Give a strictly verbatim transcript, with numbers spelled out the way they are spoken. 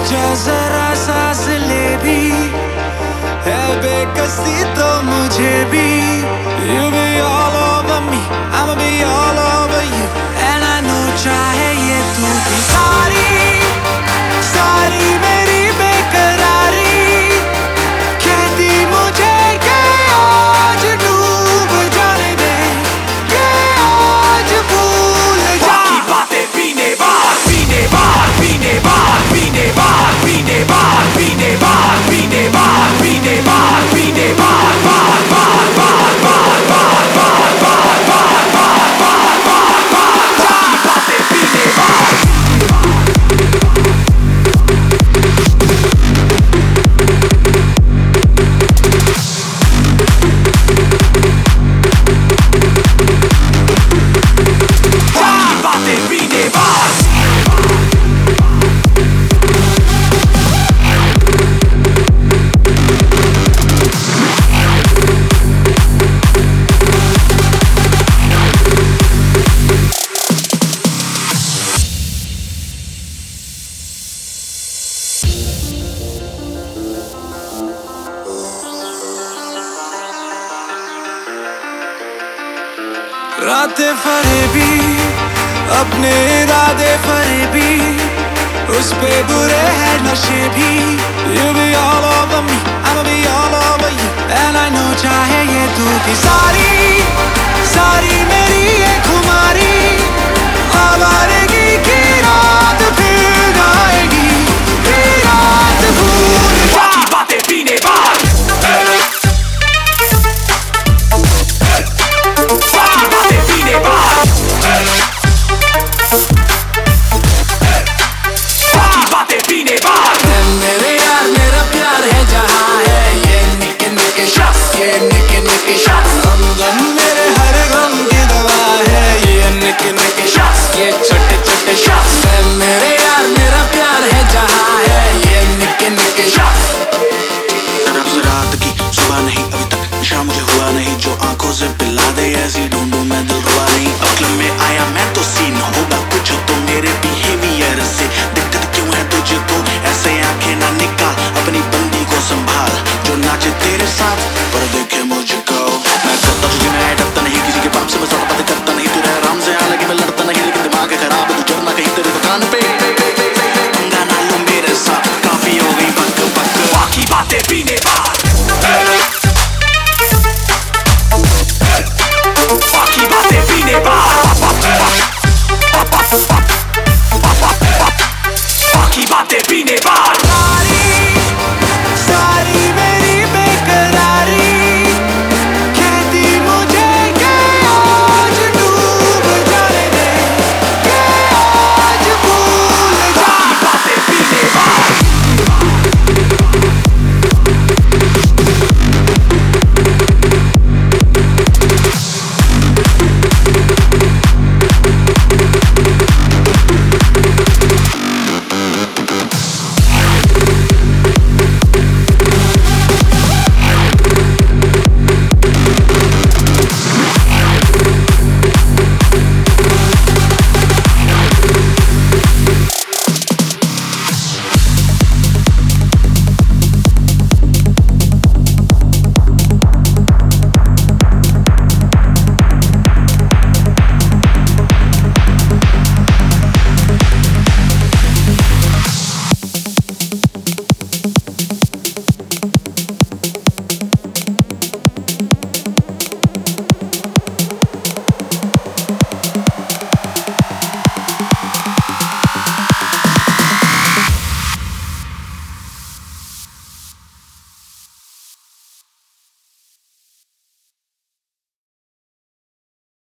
जा जरा सांस ले भी, है बेकसी तो मुझे भी। You be all over me, I'ma be all over you, and I know चाहे ये तू भी सारी सारी मेरी बेकरारी कहती मुझे कि आज डूब जाने दे, कि आज भूल जा। बाकी बातें पीने बाद पीने बाद पीने बाद पीने बाद पीने बाद पीने बाद पीने बाद पीने बाद पीने बाद बाद बाद बाद बाद बाद बाद बाद बाद बाद बाद बाद बाद बाकी बातें पीने बाद। रातें फरेबी अपने इरादे फरेबी, उस पे बुरे हैं नशे भी। You be all over me, I'ma be all over you, and I know चाहे ये तू भी सारी सारी मेरी ये खुमारी आवारगी की रात फिर आएगी, फिर रात भूल जा। बाकी बातें पीने बाद बाकी बातें पीने बाद बाकी बातें पीने बाद। मेरे यार मेरा प्यार है जहाँ है ये निके निके शख्स, ये निके निके शख्स। हमदम मेरे हर गम की दवा है ये निके निके शख्स, ये छोटे छोटे शख्स। मेरे यार मेरा प्यार है जहाँ है ये निके निके शख्स। रात की सुबह नहीं अभी तक नशा मुझे हुआ नहीं, जो आंखों से पिला दे ऐसी ढूंढूं मैं दिल रुआ नहीं। अब क्लब में आया मैं तो सीन होगा कुछ तो मेरे बिहेवियर से, दिक्कत क्यों है तुझको ऐसे आंखें ना निकाल, अपनी बंदी को संभाल जो नाचे तेरे साथ पर देखे मुझको। मैं करता तुझे मैं डरता नहीं किसी के बाप से, मैं सौदा बातें करता नहीं, तू रह आराम से हालांकि मैं लड़ता नहीं, लेकिन दिमाग है खराब तू चढ़ना कहीं तेरे दुकान पे। पंगा ना लो मेरे साथ काफी हो गई बक बक। बाकी बातें पीने बाद बाकी बातें पीने बाद बाकी बातें पीने बाद।